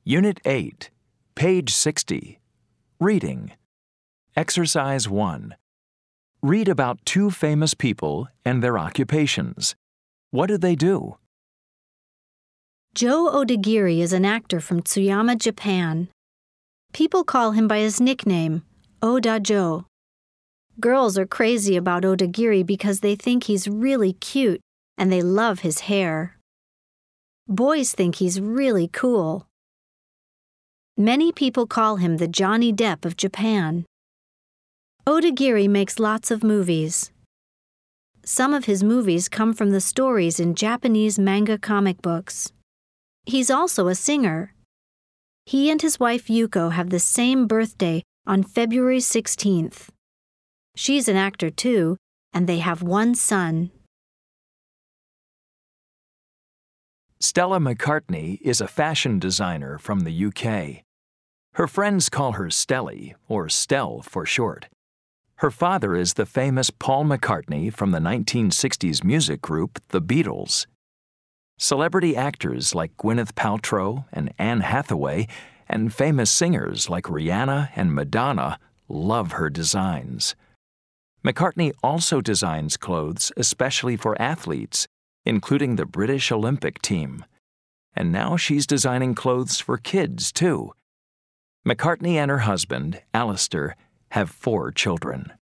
Unit 8, page 60. Reading. Exercise 1. Read about two famous people and their occupations. What do they do? Joe Odagiri is an actor from Tsuyama, Japan. People call him by his nickname, Oda Joe. Girls are crazy about Odagiri because they think he's really cute and they love his hair. Boys think he's really cool. Many people call him the Johnny Depp of Japan. Odagiri makes lots of movies. Some of his movies come from the stories in Japanese manga comic books. He's also a singer. He and his wife Yuko have the same birthday on February 16th. She's an actor too, and they have one son. Stella McCartney is a fashion designer from the UK. Her friends call her Stelly, or Stell for short. Her father is the famous Paul McCartney from the 1960s music group The Beatles. Celebrity actors like Gwyneth Paltrow and Anne Hathaway and famous singers like Rihanna and Madonna love her designs. McCartney also designs clothes especially for athletes, including the British Olympic team. And now she's designing clothes for kids, too. McCartney and her husband, Alistair, have 4 children.